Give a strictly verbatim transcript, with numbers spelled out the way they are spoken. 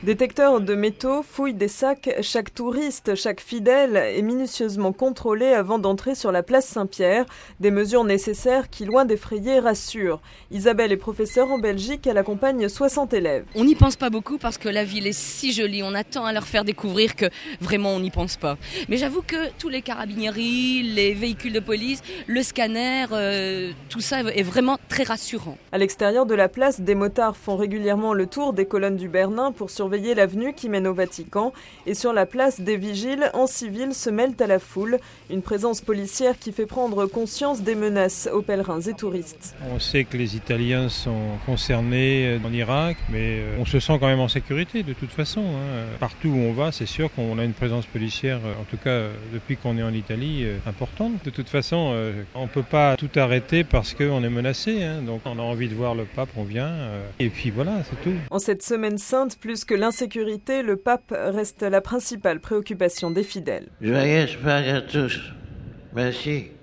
Détecteurs de métaux fouillent des sacs. Chaque touriste, chaque fidèle est minutieusement contrôlé avant d'entrer sur la place Saint-Pierre. Des mesures nécessaires qui, loin d'effrayer, rassurent. Isabelle est professeure en Belgique, elle accompagne soixante élèves. On n'y pense pas beaucoup parce que la ville est si jolie, on attend à leur faire découvrir que vraiment on n'y pense pas. Mais j'avoue que tous les carabinieri, les véhicules de police, le scanner, euh, tout ça est vraiment très rassurant. À l'extérieur de la place, des motards font régulièrement le tour des colonnes du Bernin pour surveiller l'avenue qui mène au Vatican. Et sur la place, des vigiles en civil se mêlent à la foule. Une présence policière qui fait prendre conscience des menaces aux pèlerins et touristes. On sait que les Italiens sont concernés en Irak, mais on se sent quand même en sécurité de toute façon. Hein. Partout où on va, c'est sûr qu'on a une présence policière, en tout cas depuis qu'on est en Italie, importante. De toute façon, on ne peut pas tout arrêter parce qu'on est menacé. Hein. Donc on a envie de voir le pape, on vient. Et puis voilà, c'est tout. En cette semaine sainte, plus que l'insécurité, le pape reste la principale préoccupation des fidèles. Joyeux Pâques à tous. Merci.